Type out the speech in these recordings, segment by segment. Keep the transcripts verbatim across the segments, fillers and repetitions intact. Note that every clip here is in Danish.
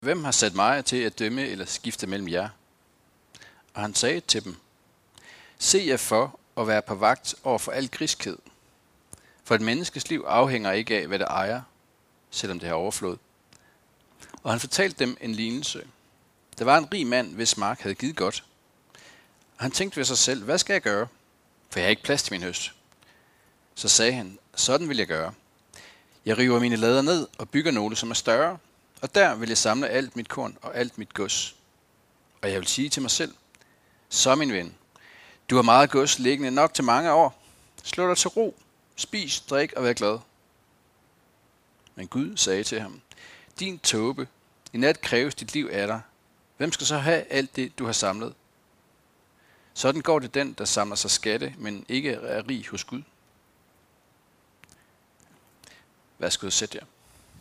Hvem har sat mig til at dømme eller skifte mellem jer? Og han sagde til dem, se jer for at være på vagt over for al griskhed. For et menneskes liv afhænger ikke af, hvad det ejer, selvom det har overflod. Og han fortalte dem en lignelse. Der var en rig mand, hvis mark havde givet godt. Og han tænkte ved sig selv, hvad skal jeg gøre? For jeg har ikke plads til min høst. Så sagde han, sådan vil jeg gøre. Jeg river mine lader ned og bygger nogle, som er større, og der vil jeg samle alt mit korn og alt mit gods. Og jeg vil sige til mig selv, så min ven, du har meget gods liggende nok til mange år. Slå dig til ro, spis, drik og vær glad. Men Gud sagde til ham, din tåbe, i nat kræves dit liv af dig. Hvem skal så have alt det, du har samlet? Sådan går det den, der samler sig skatte, men ikke er rig hos Gud. Værsgo, sæt jer.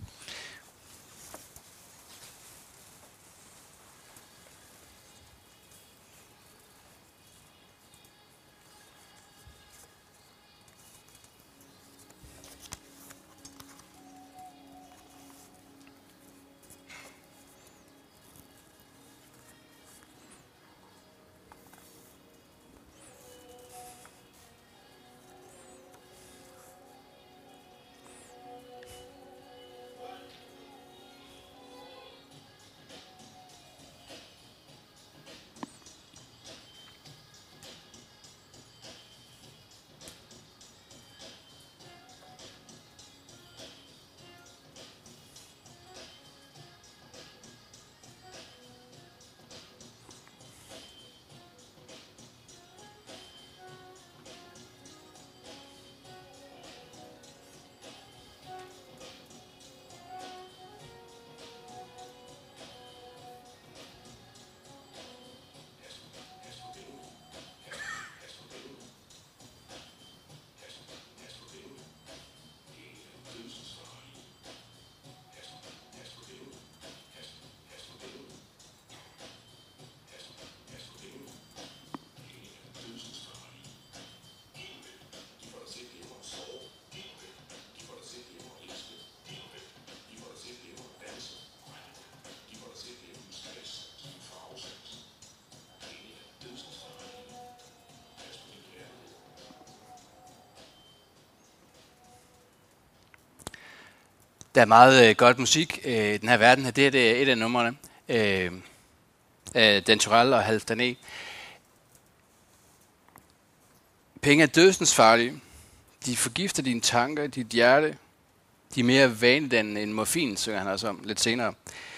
Der er meget øh, godt musik øh, i den her verden. Det her det er et af numrene. Øh, af Dan Turèll og Halfdan E. Penge er dødsensfarlige. De forgifter dine tanker, dit hjerte. De er mere vanedannende end morfin, synger han også om lidt senere.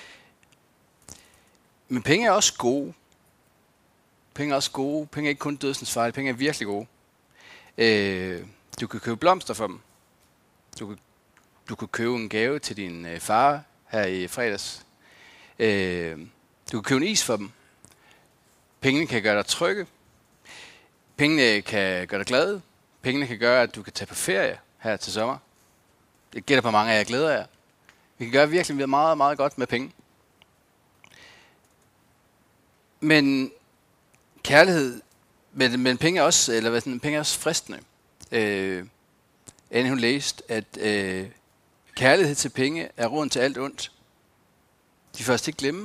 Men penge er også gode. Penge er også gode. Penge er ikke kun dødsensfarlige. Penge er virkelig gode. Øh, du kan købe blomster for dem. Du kan Du kan købe en gave til din øh, far her i fredags. Øh, du kan købe en is for dem. Pengene kan gøre dig trygge. Pengene kan gøre dig glad. Pengene kan gøre, at du kan tage på ferie her til sommer. Det gælder på mange af jer, glæder jer. Vi kan gøre virkelig meget, meget godt med penge. Men kærlighed, men, men penge er også, eller hvad sådan, penge er også fristende. Øh, Anne, hun læste, at øh, kærlighed til penge er roden til alt ondt. De får os til at glemme.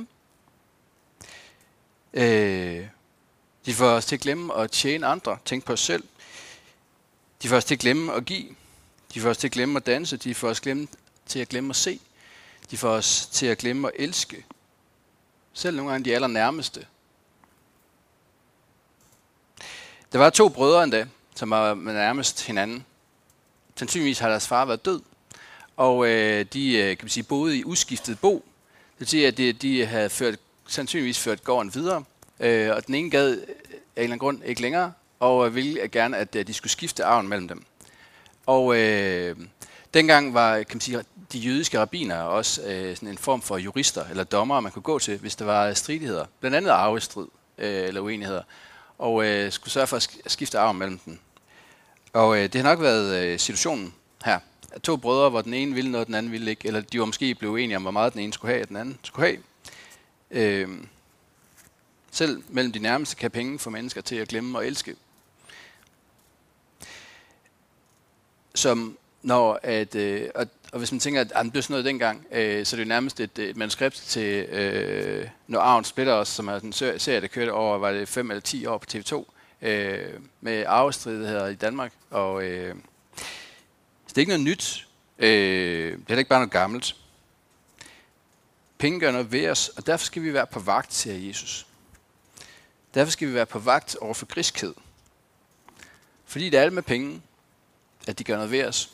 Øh, de får os til at glemme at tjene andre. Tænk på os selv. De får os til at glemme at give. De får os til at glemme at danse. De får os glemme, til at glemme at se. De får os til at glemme at elske. Selv nogle gange de allernærmeste. Der var to brødre endda, som var nærmest hinanden. Sandsynligvis har deres far været død. Og øh, de øh, kan man sige, boede i uskiftet bo. Det vil sige, at de, de havde ført, sandsynligvis ført gården videre. Øh, og den ene gad af en eller anden grund ikke længere, og øh, ville gerne, at øh, de skulle skifte arven mellem dem. Og øh, dengang var kan man sige, de jødiske rabbiner også øh, sådan en form for jurister eller dommere, man kunne gå til, hvis der var stridigheder. Blandt andet arvestrid øh, eller uenigheder. Og øh, skulle sørge for at skifte arven mellem dem. Og øh, det har nok været øh, situationen her. To brødre, hvor den ene ville noget, den anden ville ikke. Eller de var måske blevet uenige om, hvor meget den ene skulle have, og den anden skulle have. Øh, selv mellem de nærmeste kan penge få mennesker til at glemme og elske. Som når at, øh, og, og hvis man tænker, at det blev sådan noget dengang, øh, så er det jo nærmest et, et manuskript til øh, Når Arven Splitter Os, som er en serie, der kørte over, var det fem eller ti år på T V to, øh, med arvestridigheder i Danmark. Og øh, det er ikke noget nyt. Øh, det er heller ikke bare noget gammelt. Penge gør noget ved os, og derfor skal vi være på vagt, siger Jesus. Derfor skal vi være på vagt over for griskhed. Fordi det er alt med penge, at de gør noget ved os.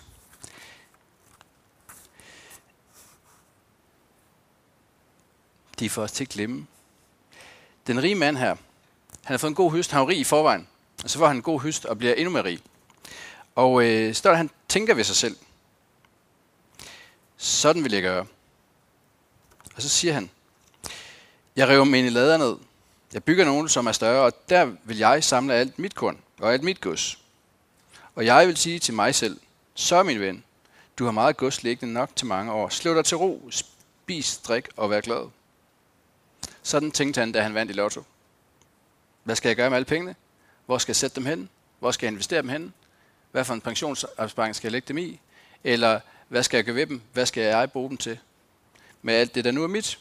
De får os til at glemme. Den rige mand her, han har fået en god høst, han er rig i forvejen, og så får han en god høst og bliver endnu mere rig. Og øh, står der, han tænker ved sig selv. Sådan vil jeg gøre. Og så siger han, jeg river mine lader ned. Jeg bygger nogle, som er større, og der vil jeg samle alt mit korn og alt mit gods. Og jeg vil sige til mig selv, så min ven, du har meget gods liggende nok til mange år. Slå dig til ro, spis, drik og vær glad. Sådan tænkte han, da han vandt i lotto. Hvad skal jeg gøre med alle pengene? Hvor skal jeg sætte dem hen? Hvor skal jeg investere dem hen? Hvad for en pensionsopsparing skal jeg lægge dem i? Eller hvad skal jeg gøre ved dem? Hvad skal jeg bruge dem til? Med alt det, der nu er mit.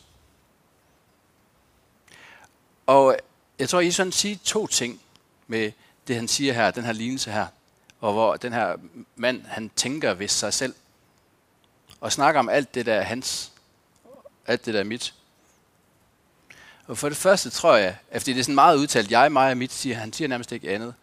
Og jeg tror, I sådan siger to ting med det, han siger her, den her lignelse her. Og hvor den her mand, han tænker ved sig selv. Og snakker om alt det, der er hans. Alt det, der er mit. Og for det første tror jeg, at fordi det er sådan meget udtalt, jeg, mig og mit, siger han siger nærmest ikke andet.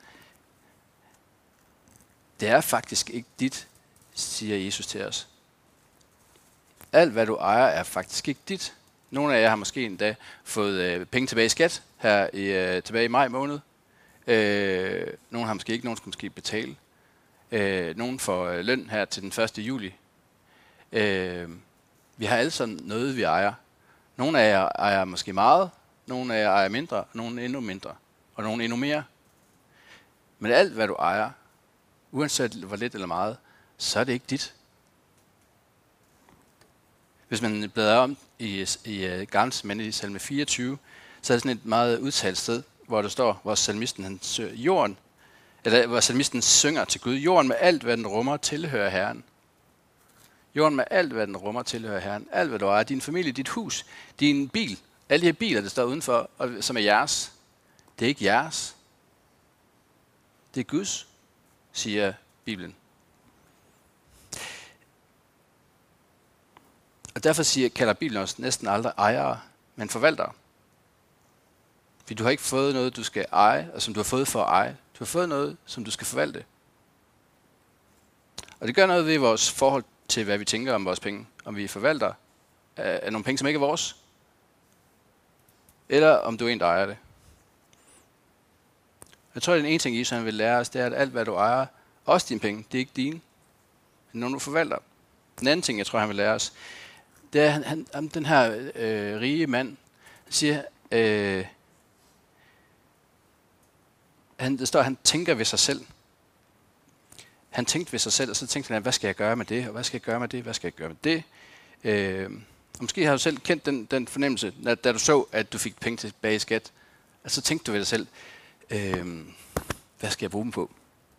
Det er faktisk ikke dit, siger Jesus til os. Alt, hvad du ejer, er faktisk ikke dit. Nogle af jer har måske endda fået øh, penge tilbage i skat her i, øh, tilbage i maj måned. Øh, nogle har måske ikke, nogen skal måske betale. Øh, nogle får øh, løn her til den første juli. Øh, vi har alle sådan noget, vi ejer. Nogle af jer ejer måske meget, nogle af jer ejer mindre, nogle endnu mindre, og nogle endnu mere. Men alt, hvad du ejer, uanset hvor lidt eller meget, så er det ikke dit. Hvis man bladrer om i, i Gamle Testamente i salme fireogtyve, så er det sådan et meget udtalt sted, hvor der står, hvor salmisten, han søger jorden, eller hvor salmisten synger til Gud, jorden med alt, hvad den rummer, tilhører Herren. Jorden med alt, hvad den rummer, tilhører Herren. Alt, hvad du ejer, din familie, dit hus, din bil, alle de her biler, der står udenfor, og som er jeres, det er ikke jeres. Det er Guds, siger Bibelen. Og derfor siger, kalder Bibelen også næsten aldrig ejere, men forvaltere. Fordi du har ikke fået noget, du skal eje, og som du har fået for at eje. Du har fået noget, som du skal forvalte. Og det gør noget ved vores forhold til, hvad vi tænker om vores penge. Om vi forvalter af nogle penge, som ikke er vores. Eller om du er en, der ejer det. Jeg tror, at den ene ting, Jesus han vil lære os, det er, at alt, hvad du ejer, også dine penge, det er ikke dine. Det er nogen, du forvalter. Den anden ting, jeg tror, han vil lære os, det er, han, han, den her øh, rige mand, han siger, øh, han, der står, han tænker ved sig selv. Han tænkte ved sig selv, og så tænkte han, hvad skal jeg gøre med det, og hvad skal jeg gøre med det, hvad skal jeg gøre med det. Øh, og måske har du selv kendt den, den fornemmelse, da, da du så, at du fik penge tilbage i skat, og så tænkte du ved dig selv, øh, hvad skal jeg bruge dem på?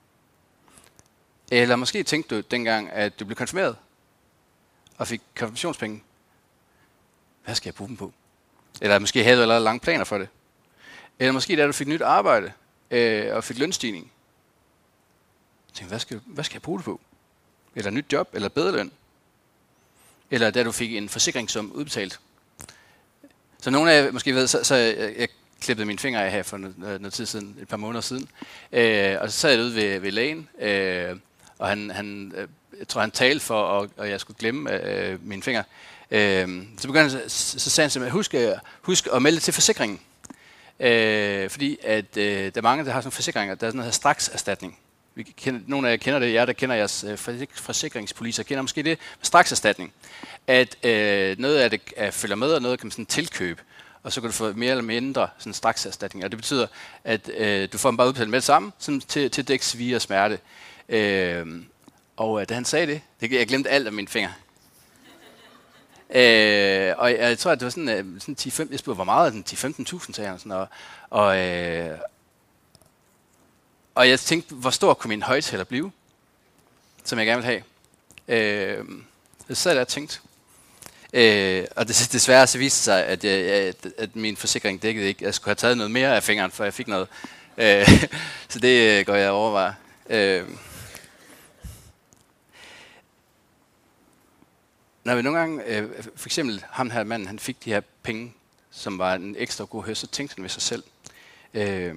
Eller måske tænkte du dengang, at du blev konfirmeret, og fik konfirmationspenge. Hvad skal jeg bruge dem på? Eller måske havde du allerede lange planer for det. Eller måske da du fik nyt arbejde, øh, og fik lønstigning. Jeg tænkte, hvad skal, hvad skal jeg bruge det på? Eller nyt job, eller bedre løn. Eller da du fik en forsikringssum udbetalt. Så nogle af jer måske ved, så, så jeg, jeg klippede mine fingre af her for noget, noget tid siden, et par måneder siden. Øh, og så sad jeg ude ved, ved lægen, øh, og han, han, jeg tror han talte for, og, og jeg skulle glemme øh, mine fingre. Øh, så begyndte han, så, så sagde han simpelthen, husk, husk at melde til forsikringen. Øh, fordi at øh, der er mange, der har sådan forsikringer, der er sådan noget her strakserstatning. Vi kender, nogle af jer kender det, jer der kender jeres øh, forsikringspolicer, kender måske det, strakserstatning. At øh, noget af det er, følger med, og noget kan man sådan tilkøbe, og så kan du få mere eller mindre sådan strakserstatning. Og det betyder, at øh, du får dem bare udbetalt med det samme, sådan til, til dæk svie og smerte. Øh, og øh, da han sagde det, det, jeg glemte alt af mine fingre. Øh, og jeg, jeg tror, at det var sådan, øh, sådan ti femten, jeg spurgte, hvor meget er den? ti til femten tusind, sagde han. Sådan, og, og, øh, og jeg tænkte, hvor stor kunne min højtaler blive, som jeg gerne ville have. Øh, jeg sad der og tænkte. Øh, og det, desværre så viste sig, at, jeg, at, at min forsikring dækkede ikke. Jeg skulle have taget noget mere af fingeren, for jeg fik noget. Øh, så det går jeg at overveje. Øh, når vi nogle gange, øh, for eksempel ham her manden, han fik de her penge, som var en ekstra god høst, så tænkte han ved sig selv. Øh,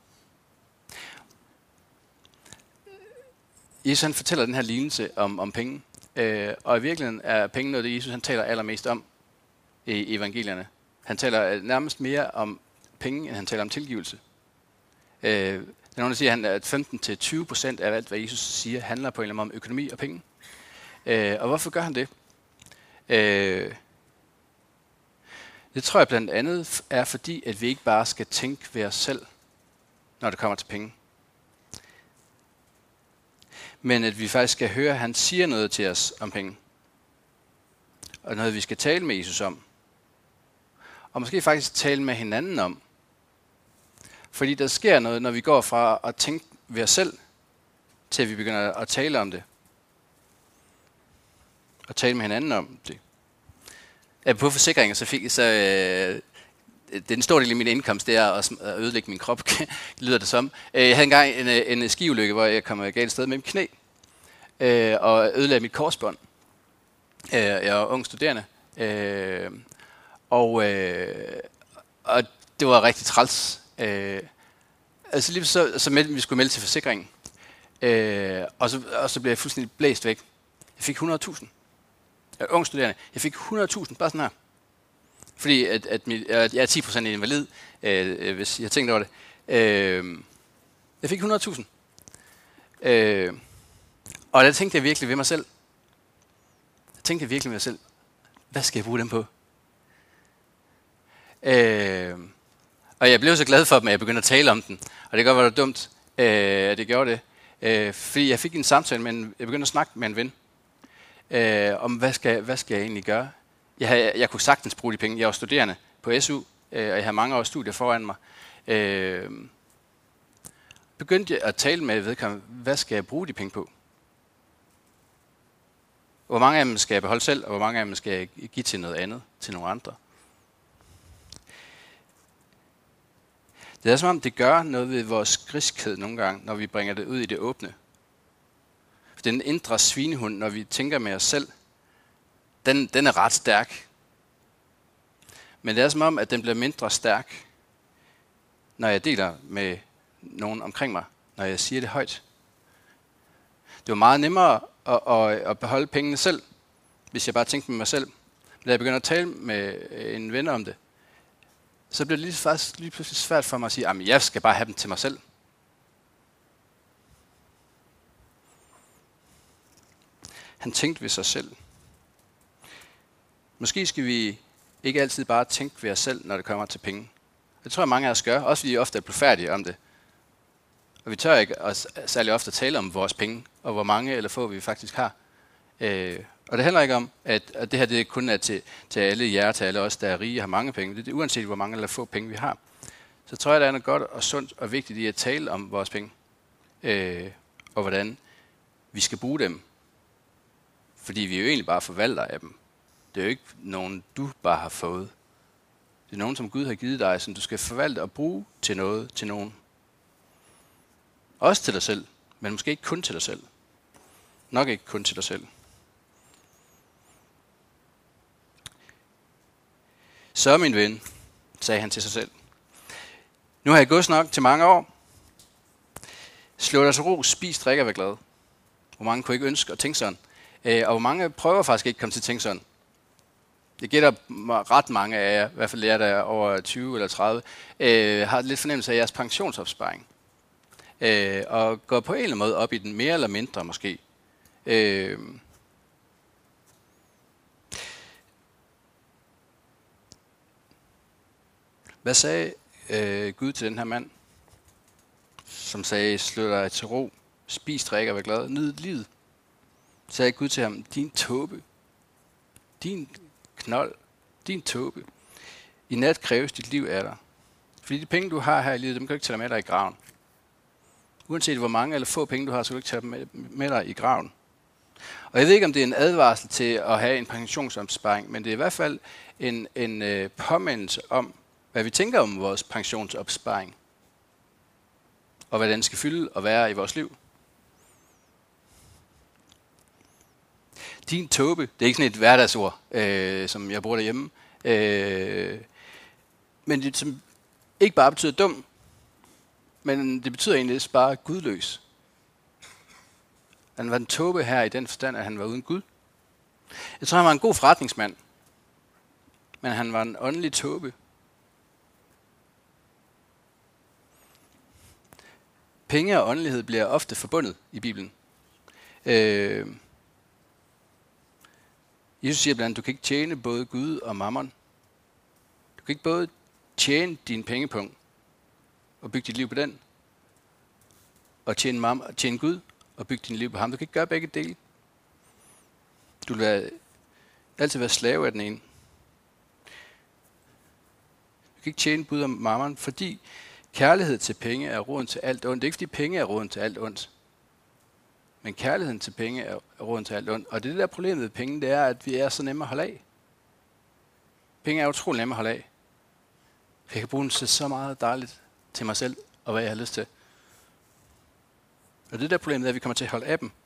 Jesus han fortæller den her lignelse om, om penge. Øh, og i virkeligheden er penge noget, det Jesus han taler allermest om i evangelierne. Han taler nærmest mere om penge, end han taler om tilgivelse. Øh, der er nogen, der siger, at femten til tyve procent af alt, hvad Jesus siger, handler på en eller anden måde om økonomi og penge. Øh, og hvorfor gør han det? Øh, det tror jeg blandt andet er fordi, at vi ikke bare skal tænke ved os selv, når det kommer til penge. Men at vi faktisk skal høre, at han siger noget til os om penge. Og noget, vi skal tale med Jesus om. Og måske faktisk tale med hinanden om. Fordi der sker noget, når vi går fra at tænke ved os selv, til at vi begynder at tale om det. Og tale med hinanden om det. På forsikringer, så fik så øh, det er en stor del af min indkomst, det er at ødelægge min krop, lyder det som. Jeg havde engang en, en skiulykke, hvor jeg kom galt sted med mit knæ, øh, og ødelagde mit korsbånd. Øh, jeg var ung studerende, øh, og, øh, og det var rigtig træls. Øh, altså lige så, så meldte, vi skulle melde til forsikringen, øh, og, så, og så blev jeg fuldstændig blæst væk. Jeg fik hundrede tusind. Jeg var ung studerende. Jeg fik hundrede tusind, bare sådan her. Fordi at, at mit, jeg er ti procent invalid, øh, hvis jeg tænkte over det. Øh, jeg fik hundrede tusind. Øh, og der tænkte jeg virkelig ved mig selv. Jeg tænkte virkelig ved mig selv. Hvad skal jeg bruge dem på? Øh, og jeg blev så glad for dem, at jeg begyndte at tale om den. Og det kan godt være dumt, øh, at jeg gjorde det. Øh, fordi jeg fik en samtale, men jeg begyndte at snakke med en ven. Øh, om hvad skal, hvad skal jeg egentlig gøre? Jeg, havde, jeg kunne sagtens bruge de penge. Jeg var studerende på S U, øh, og jeg har mange års studier foran mig. Øh, begyndte jeg at tale med vedkommende, hvad skal jeg bruge de penge på? Hvor mange af dem skal jeg beholde selv, og hvor mange af dem skal jeg give til noget andet, til nogle andre? Det er som om, det gør noget ved vores griskhed nogle gange, når vi bringer det ud i det åbne. For den indre svinehund, når vi tænker med os selv, den, den er ret stærk. Men det er som om, at den bliver mindre stærk, når jeg deler med nogen omkring mig, når jeg siger det højt. Det var meget nemmere at, at, at beholde pengene selv, hvis jeg bare tænkte med mig selv. Men da jeg begynder at tale med en ven om det, så bliver det lige, faktisk lige pludselig svært for mig at sige, at jeg skal bare have dem til mig selv. Han tænkte ved sig selv. Måske skal vi ikke altid bare tænke ved os selv, når det kommer til penge. Det tror jeg, mange af os gør, også fordi vi ofte er blufærdige om det. Og vi tør ikke også særlig ofte tale om vores penge, og hvor mange eller få vi faktisk har. Øh, og det handler ikke om, at, at det her det kun er til, til alle jer, til alle os, der er rige og har mange penge. Det er uanset, hvor mange eller få penge vi har. Så tror jeg, der er noget godt og sundt og vigtigt i at tale om vores penge. Øh, og hvordan vi skal bruge dem. Fordi vi jo egentlig bare forvalter af dem. Det er jo ikke nogen, du bare har fået. Det er nogen, som Gud har givet dig, som du skal forvalte og bruge til noget, til nogen. Også til dig selv, men måske ikke kun til dig selv. Nok ikke kun til dig selv. Så min ven, sagde han til sig selv. Nu har jeg gået nok til mange år. Slå dig til ro, spis, drik og vær glad. Hvor mange kunne ikke ønske at tænke sådan? Og hvor mange prøver faktisk ikke at komme til at tænke sådan? Jeg gætter ret mange af jer, i hvert fald jer, der er over tyve eller tredive, øh, har lidt fornemmelse af jeres pensionsopsparing. Øh, og går på en eller anden måde op i den, mere eller mindre måske. Øh, Hvad sagde øh, Gud til den her mand, som sagde, slå dig til ro, spis, drik og vær glad, nyd livet? Sagde Gud til ham, din tåbe, din knold, din tåbe, i nat kræves dit liv af dig. Fordi de penge, du har her i livet, dem kan du ikke tage med dig i graven. Uanset hvor mange eller få penge du har, så kan du ikke tage dem med, med dig i graven. Og jeg ved ikke, om det er en advarsel til at have en pensionsopsparing, men det er i hvert fald en, en øh, påmindelse om, hvad vi tænker om vores pensionsopsparing, og hvad den skal fylde og være i vores liv. Din tåbe, det er ikke sådan et hverdagsord, øh, som jeg bruger derhjemme, øh, men det som ikke bare betyder dum, men det betyder egentlig bare gudløs. Han var en tåbe her i den forstand, at han var uden Gud. Jeg tror, han var en god forretningsmand, men han var en åndelig tåbe. Penge og åndelighed bliver ofte forbundet i Bibelen. Øh, Jesus siger blandt andet, du kan ikke tjene både Gud og mammon. Du kan ikke både tjene din pengepunkt og bygge dit liv på den, og tjene, mam- tjene Gud og bygge dit liv på ham. Du kan ikke gøre begge dele. Du vil være, altid være slave af den ene. Du kan ikke tjene Gud og mammon, fordi kærlighed til penge er roden til alt ondt. Det er ikke fordi penge er roden til alt ondt, men kærligheden til penge er roden til alt ondt. Og det der problem med penge, det er, at vi er så nemme at holde af. Penge er utrolig nemme at holde af. Jeg kan bruge dem til så meget dejligt til mig selv, og hvad jeg har lyst til. Og det der problem er, at vi kommer til at holde af dem.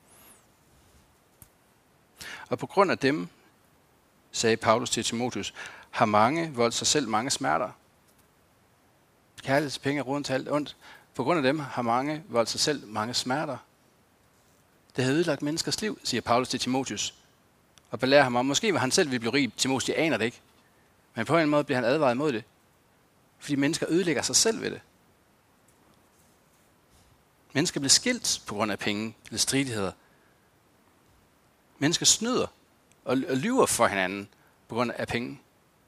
Og på grund af dem, sagde Paulus til Timotheus, har mange voldt sig selv mange smerter. Kærlighed til penge er roden til alt ondt. På grund af dem har mange voldt sig selv mange smerter. Det havde ødelagt menneskers liv, siger Paulus til Timotheus. Og belærer ham om, måske var han selv ville blive rig. Timotheus, jeg aner det ikke. Men på en måde bliver han advaret imod det. Fordi mennesker ødelægger sig selv ved det. Mennesker bliver skilt på grund af penge eller stridigheder. Mennesker snyder og lyver for hinanden på grund af penge.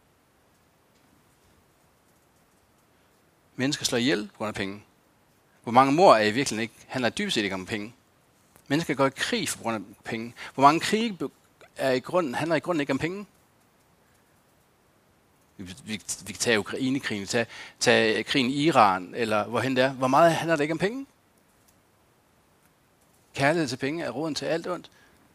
Mennesker slår ihjel på grund af penge. Hvor mange mor er i virkeligheden ikke, handler dybest set ikke om penge. Mennesker går i krig for grund af penge. Hvor mange krige er i grunden, handler i grunden ikke om penge. Vi, vi, vi kan tage Ukraine-krigen, vi kan tage, tage krigen i Iran, eller hvorhen det er. Hvor meget handler det ikke om penge? Kærlighed til penge er roden til alt ondt.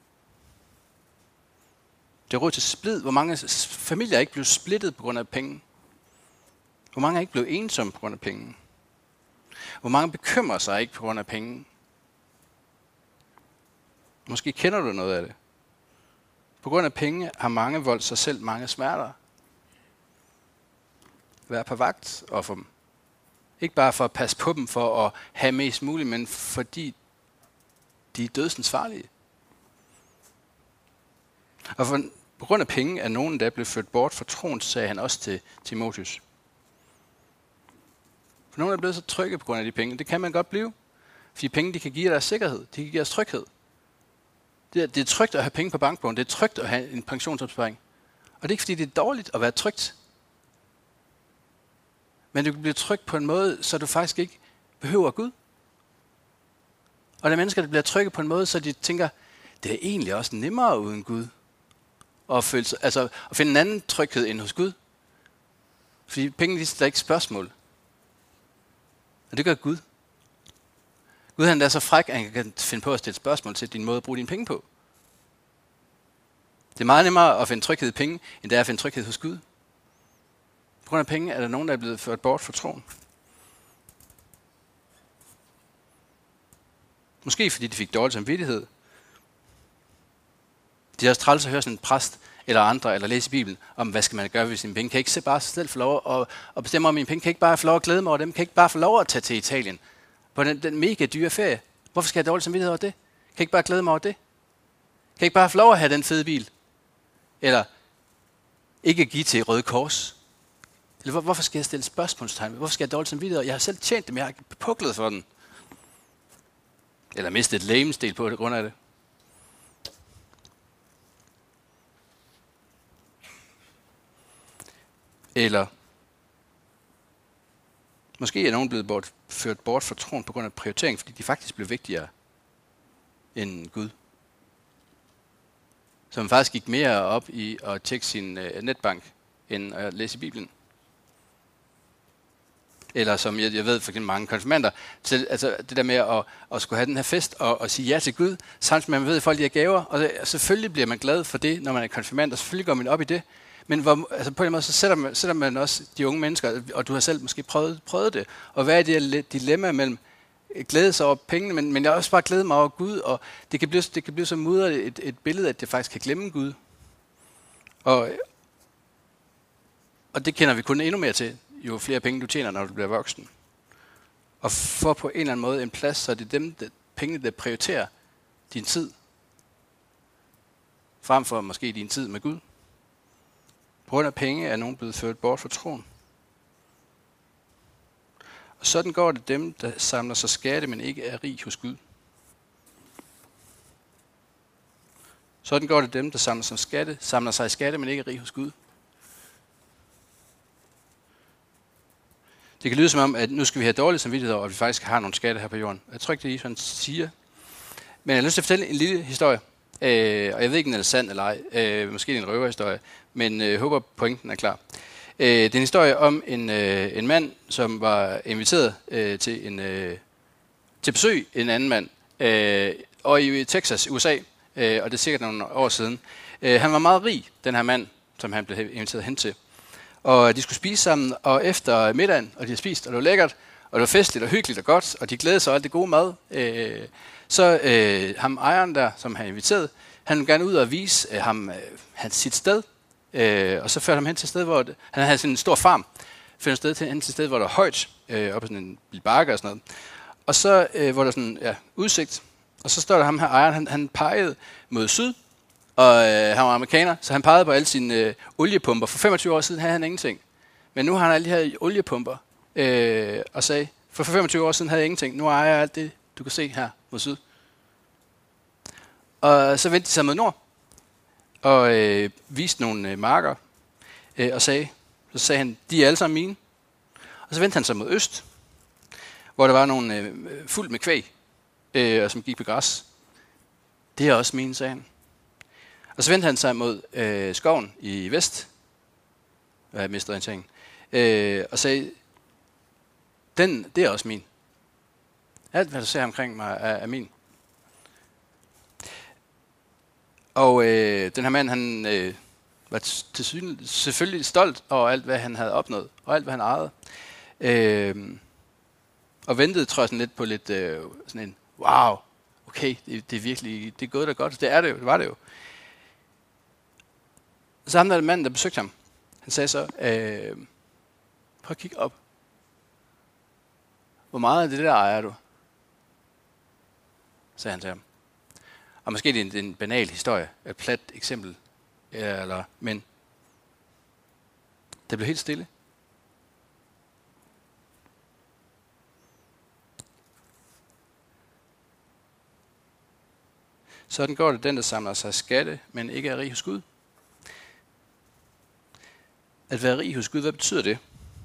Det er råd til splid. Hvor mange familier er ikke blevet splittet på grund af penge? Hvor mange er ikke blevet ensomme på grund af penge? Hvor mange bekymrer sig ikke på grund af penge? Måske kender du noget af det. På grund af penge har mange voldt sig selv mange smerter. Vær på vagt og for dem. Ikke bare for at passe på dem, for at have mest muligt, men fordi de er dødsens farlige. Og for, på grund af penge er nogen, der blev ført bort fra troen, sagde han også til Timotheus. For nogen er blevet så trygge på grund af de penge. Det kan man godt blive. Fordi penge, de kan give dig sikkerhed. De kan give os tryghed. Det er, det er trygt at have penge på bankbogen. Det er trygt at have en pensionsopsparing. Og det er ikke fordi, det er dårligt at være trygt. Men du kan blive trygt på en måde, så du faktisk ikke behøver Gud. Og der er mennesker, der bliver trygge på en måde, så de tænker, det er egentlig også nemmere uden Gud. Og føle, altså, at finde en anden tryghed end hos Gud. Fordi penge, de stiller ikke spørgsmål. Og det gør Gud. Gud han er så fræk, at han kan finde på at stille spørgsmål til din måde at bruge dine penge på. Det er meget nemmere at finde tryghed i penge, end det er at finde tryghed hos Gud. På grund af penge er der nogen, der er blevet ført bort fra troen. Måske fordi de fik dårlig samvittighed. De har også træls at høre sådan en præst eller andre, eller læse i Bibelen, om hvad skal man gøre ved sine penge. Kan jeg ikke se bare sig selv få lov at, at bestemme om mine penge? Kan jeg ikke bare få lov at glæde mig over dem? Kan jeg ikke bare få lov at tage til Italien på den, den mega dyre ferie? Hvorfor skal jeg have dårlig samvittighed over det? Kan jeg ikke bare glæde mig over det? Kan jeg ikke bare få lov at have den fede bil? Eller ikke give til Røde Kors? Eller hvor, hvorfor skal jeg stille spørgsmålstegn? Hvorfor skal jeg have dårlig samvittighed? Jeg har selv tjent dem, jeg har puklet for den. Eller mistet et legemsdel på det grund af det. Eller måske er nogen blevet bort, ført bort fra troen på grund af prioritering, fordi de faktisk blev vigtigere end Gud. Så man faktisk gik mere op i at tjekke sin uh, netbank, end at læse i Bibelen. Eller som jeg, jeg ved for eksempel mange konfirmander, til, altså det der med at, at skulle have den her fest og, og sige ja til Gud, samtidig med at man ved, at folk de har gaver. Og, det, og selvfølgelig bliver man glad for det, når man er konfirmand, og selvfølgelig går man op i det. Men hvor, altså på en måde, så sætter man, sætter man også de unge mennesker, og du har selv måske prøvet, prøvet det, og hvad er det her dilemma mellem glæde sig over pengene, men, men jeg har også bare glædet mig over Gud, og det kan blive, det kan blive så mudret et, et billede, at det faktisk kan glemme Gud. Og, og det kender vi kun endnu mere til, jo flere penge du tjener, når du bliver voksen. Og for på en eller anden måde en plads, så det er dem, der, pengene, der prioriterer din tid, frem for måske din tid med Gud. På grund af penge er nogen blevet ført bort fra troen. Og sådan går det dem, der samler sig skatte, men ikke er rig hos Gud. Sådan går det dem, der samler sig skatte, samler sig skatte, men ikke er rig hos Gud. Det kan lyde som om, at nu skal vi have dårlig samvittighed over, at vi faktisk har nogle skatte her på jorden. Jeg tror ikke, det er Jesus siger. Men jeg har lyst til at fortælle en lille historie. Øh, og jeg ved ikke, om den er sand eller ej. Øh, måske det er en røverhistorie. Men jeg øh, håber, pointen er klar. Øh, det er en historie om en, øh, en mand, som var inviteret øh, til, en, øh, til besøg en anden mand. Øh, og i Texas, U S A. Øh, og det er sikkert nogle år siden. Øh, han var meget rig, den her mand, som han blev inviteret hen til. Og de skulle spise sammen, og efter middagen, og de havde spist, og det var lækkert, og det var festligt og hyggeligt og godt, og de glædede sig over alt det gode mad. Øh, så øh, ham ejeren der, som han inviteret, han ville gerne ud og vise øh, ham øh, hans sit sted, øh, og så førte ham hen til et sted, hvor det, han havde sådan en stor farm, førte sted til hen til et sted, hvor der var højt, øh, oppe på sådan en lille bakke og sådan noget. Og så øh, hvor der sådan ja, udsigt, og så står der ham her ejeren, han, han pegede mod syd, og øh, han var amerikaner, så han pegede på alle sine øh, oliepumper. For femogtyve år siden havde han ingenting. Men nu har han alle de her oliepumper, øh, og sagde, for femogtyve år siden havde jeg ingenting. Nu ejer jeg alt det, du kan se her mod syd. Og så vendte de sig mod nord, og øh, viste nogle øh, marker, øh, og sagde, så sagde han, de er alle sammen mine. Og så vendte han sig mod øst, hvor der var nogle øh, fuldt med kvæg, øh, og som gik på græs. Det er også mine, sagde han. Og så vendte han sig mod øh, skoven i vest, og jeg mistede orienteringen, øh, og sagde, den, det er også min. Alt, hvad du ser omkring mig, er, er min. Og øh, den her mand, han øh, var til syne, selvfølgelig stolt over alt, hvad han havde opnået, og alt, hvad han ejede. Øh, og ventede, tror jeg, sådan lidt på lidt øh, sådan en, wow, okay, det, det er virkelig, det er gået da godt. Det er det jo, det var det jo. Så ham der manden, der besøgte ham, han sagde så, øh, prøv at kigge op. Hvor meget af det der ejer du? Sagde han til ham. Og måske det er en, en banal historie, et plat eksempel, eller, men det blev helt stille. Sådan går det den, der samler sig skatte, men ikke er rig hos Gud. At være rig hos Gud, hvad betyder det?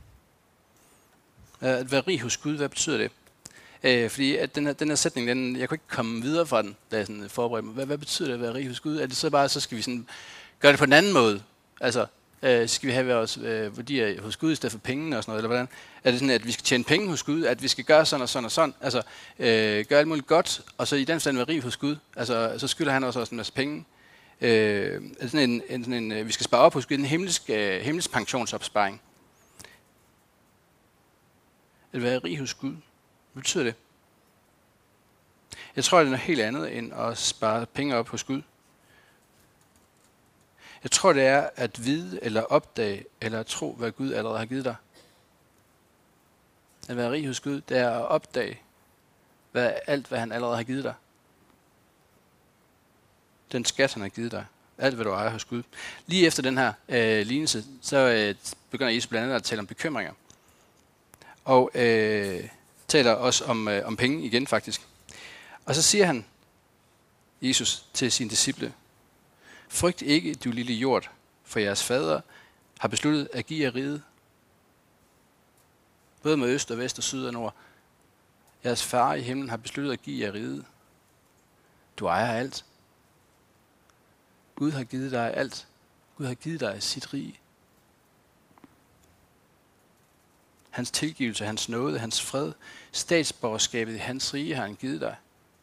At være rig hos Gud, hvad betyder det? Øh, fordi at den, her, den her sætning, den, jeg kunne ikke komme videre fra den, da jeg sådan forberedte mig. Hvad, hvad betyder det at være rig hos Gud? Er det så bare, så skal vi sådan gøre det på en anden måde? Altså, øh, skal vi have vores øh, værdier hos Gud i stedet for pengene og sådan noget? Eller hvordan? Er det sådan, at vi skal tjene penge hos Gud? At vi skal gøre sådan og sådan og sådan? Altså, øh, gøre alt muligt godt, og så i den stand være rig hos Gud? Altså, så skylder han også, også en masse penge. Øh, sådan en, en, sådan en, vi skal spare op hos Gud, en himmelsk, øh, himmelsk pensionsopsparing. At være rig hos Gud, hvad betyder det? Jeg tror, det er noget helt andet end at spare penge op hos Gud. Jeg tror, det er at vide eller opdage eller at tro, hvad Gud allerede har givet dig. At være rig hos Gud, det er at opdage hvad, alt, hvad han allerede har givet dig. Den skat, han har givet dig. Alt, hvad du ejer hos Gud. Lige efter den her øh, lignelse, så øh, begynder Jesus blandt andet at tale om bekymringer. Og øh, taler også om, øh, om penge igen, faktisk. Og så siger han, Jesus, til sine disciple, frygt ikke, du lille jord, for jeres fader har besluttet at give jer riget. Både med øst og vest og syd og nord. Jeres far i himlen har besluttet at give jer riget. Du ejer alt. Gud har givet dig alt. Gud har givet dig sit rige. hans tilgivelse, hans nåde, hans fred, statsborgerskabet i hans rige har han givet dig.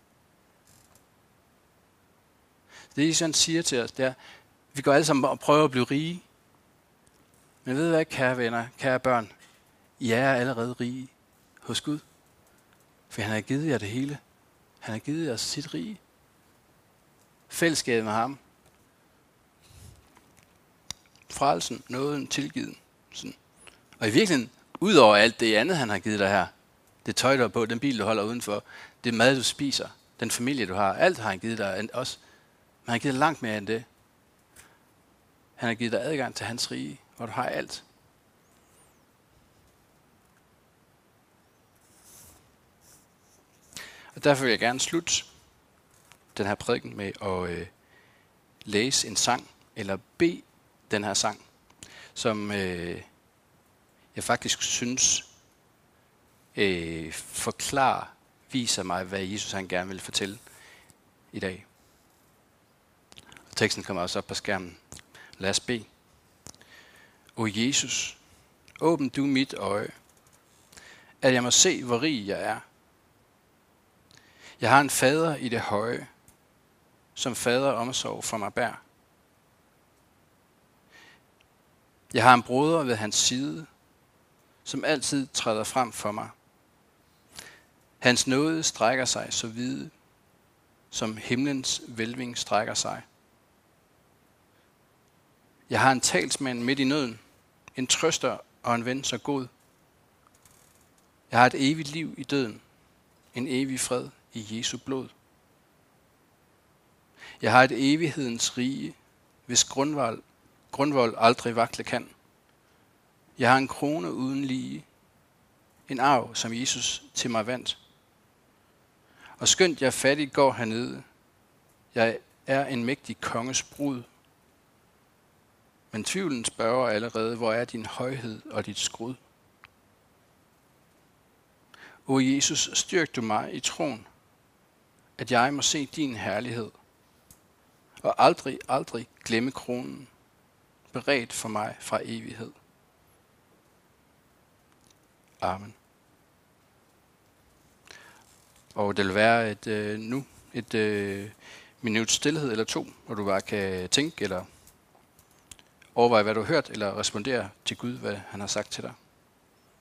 Det Jesus han siger til os, det er, vi går alle sammen og prøver at blive rige. Men ved du hvad, kære venner, kære børn? I er allerede rige hos Gud. For han har givet jer det hele. Han har givet jer sit rige. Fællesskabet med ham. Frelsen, nåden, tilgivelsen. Og i virkeligheden, ud over alt det andet, han har givet dig her, det tøj, du har på, den bil, du holder udenfor, det mad, du spiser, den familie, du har, alt har han givet dig også. Men han har givet dig langt mere end det. Han har givet dig adgang til hans rige, hvor du har alt. Og derfor vil jeg gerne slutte den her prædiken med at øh, læse en sang, eller bede den her sang, som øh, jeg faktisk synes øh, forklarer, viser mig, hvad Jesus han gerne vil fortælle i dag. Og teksten kommer også op på skærmen. Lad os bede. O Jesus, åbn du mit øje, at jeg må se, hvor rig jeg er. Jeg har en fader i det høje, som fader omsorg for mig bær. Jeg har en broder ved hans side, som altid træder frem for mig. Hans nåde strækker sig så vide, som himlens hvælving strækker sig. Jeg har en talsmand midt i nøden, en trøster og en ven så god. Jeg har et evigt liv i døden, en evig fred i Jesu blod. Jeg har et evighedens rige, hvis grundvold, grundvold aldrig vakle kan. Jeg har en krone uden lige, en arv, som Jesus til mig vandt. Og skønt jeg fattig går hernede, jeg er en mægtig konges brud. Men tvivlen spørger allerede, hvor er din højhed og dit skrud? O Jesus, styrk du mig i troen, at jeg må se din herlighed, og aldrig, aldrig glemme kronen, beredt for mig fra evighed. Amen. Og det vil være et, øh, nu et øh, minut stillhed eller to, hvor du bare kan tænke eller overveje, hvad du har hørt, eller respondere til Gud, hvad han har sagt til dig.